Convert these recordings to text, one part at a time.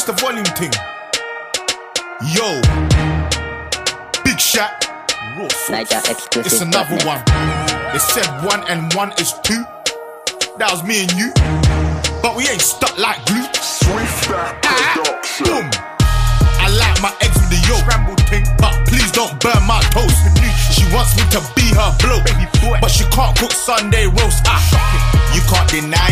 Push the volume thing. Yo, Big Shaq. It's another one. They said 1 and 1 is 2. That was me and you, but we ain't stuck like glue. Boom. I like my eggs with the yolk, scrambled thing, but please don't burn my toast. She wants me to be her bloke, but she can't cook Sunday roast. You can't deny,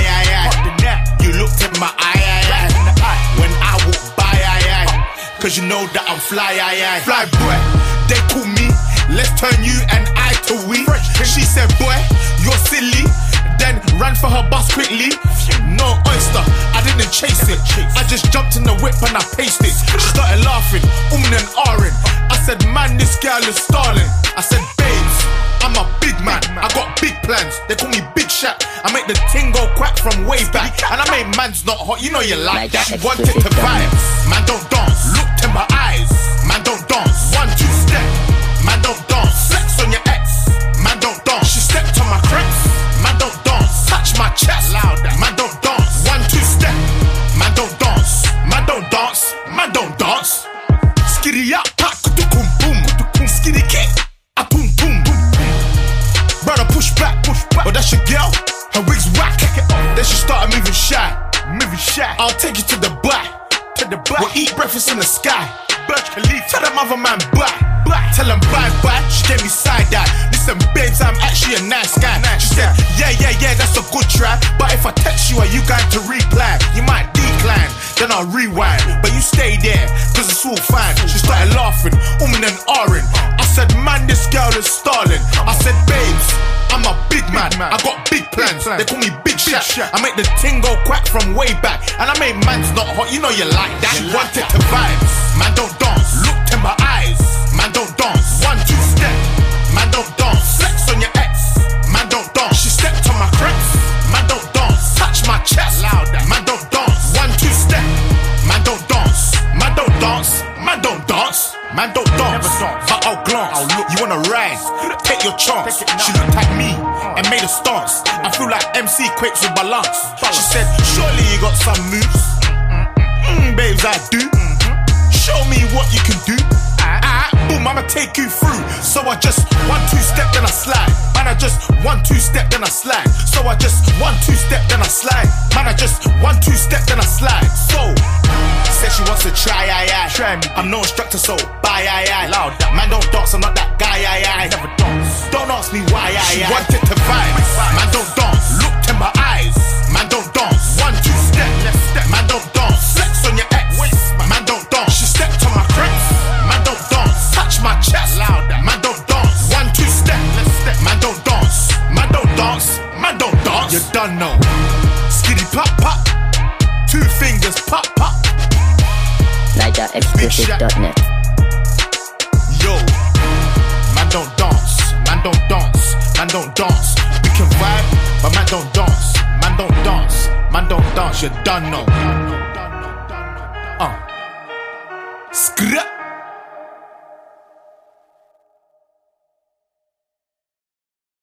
you looked in my eye, when I walk by, cause you know that I'm fly, fly boy. They call me, let's turn you and I to we. She said, boy, you're silly. Then ran for her bus quickly. No oyster, I didn't chase it. I just jumped in the whip and I paced it. She started laughing, and ahhing. I said, man, this girl is stalling. I said, babes, I'm a big man, I got big plans. They call me Big Shaq. I make the ting go quack from way back. And I make man's not hot, you know you like that. She wanted to vibe. Man don't dance, looked in my eyes. Man don't dance, 1, 2 step. Man don't dance, flex on your ex. Man don't dance, she stepped on my crepes. Man don't dance, touch my chest louder. Man don't dance, 1, 2 step. Man don't dance, man don't dance, man don't dance. Skiddy up, pack, boom, boom, skiddy kick, a boom, boom, brother push back, but that's your girl, her wig's whack. Then she started moving shy. I'll take you to the back, we'll eat breakfast in the sky. Tell them other man bye. Tell them bye. She gave me side eye. Listen, babes, I'm actually a nice guy. She said, yeah, that's a good try. But if I text you, are you going to reply? You might decline, then I'll rewind. But you stay there, cause it's all fine. She started laughing, and ahhing. I said, man, this girl is stalling. I said, babes, I'm a big man, I got big plans. They call me Big Shaq. I make the ting go quack from way back. And I make man's not hot, you know you like that. She wanted to vibe. Man don't dance, looked in my eyes. Man don't dance, 1, 2 step. Man don't dance, flex on your ex. Man don't dance, she stepped on my crepes. Man don't dance, touch my chest louder. Man don't dance, 1, 2 step. Man don't dance, man don't dance, man don't dance. Man don't dance, but I'll glance. You wanna ride? Take your chance. She looked at me and made a stance. I feel like MC Quakes with balance. She said, surely you got some moves. Babes, I do. Show me what you can do. Boom, I'ma take you through. So I just 1, 2 step, then I slide. Man, I just 1, 2 step, then I slide. So I just 1, 2 step, then I slide. Man, I just 1, 2 step, then I slide. So said she wants to try, I'm no instructor, so bye, loud. Man don't dance, I'm not that guy, never dance. Don't ask me why, She wanted to vibe. Man don't dance, looked in my eyes. Man don't dance, 1, 2 step. Man don't dance, flex on your ex. Man don't dance, she stepped on my crepes. Man don't dance, touch my chest louder. Man don't dance, 1, 2 step. Man don't dance, man don't dance, man don't dance. You done know. Skiddy pop, 2 fingers pop. NigerExclusive.net. Yo, man don't dance, man don't dance, man don't dance. We can vibe, but man don't dance, man don't dance, man don't dance. You done know. Skra.